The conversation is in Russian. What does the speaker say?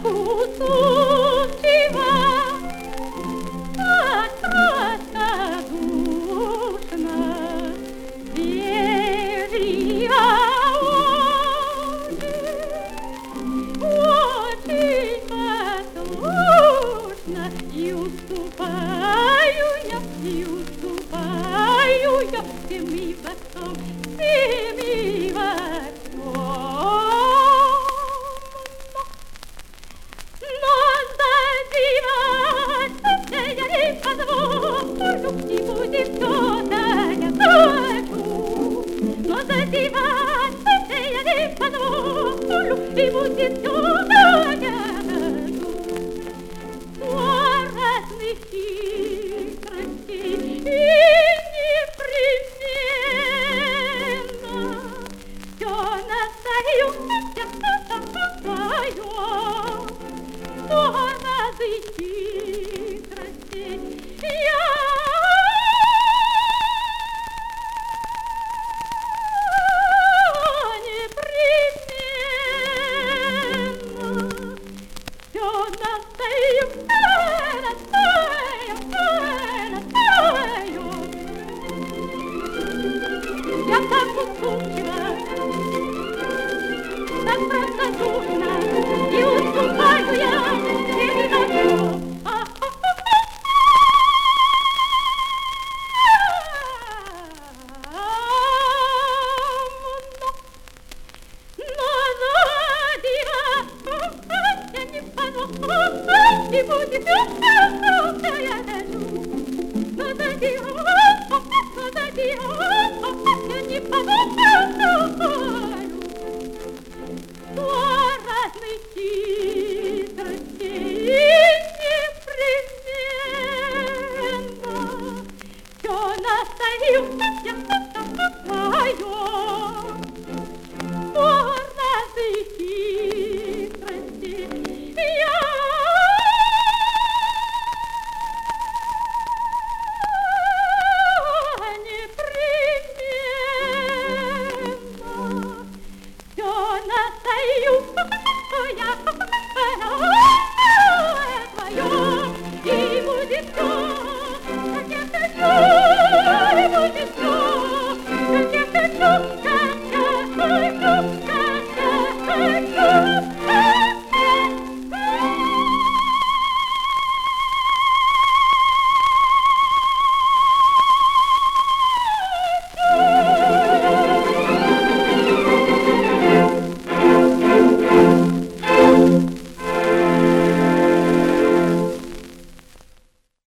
усупчива, так простодушна, бережливо очень послушна, и уступаю я всем и во всем, всем и во всем. Но задеваться я не позволю, и будет все, так я хочу. Но задеваться я не позволю, и будет все, так я хочу. Сто разных хитростей и непременно все настаю, сто разных хитростей я непременно все настаю, я так уступчива, так простодушна, и уступаю я всем и во всем. Но задеваться я не позволю, и будет все, что я хочу. Но задеваться я не позволю. Сто разных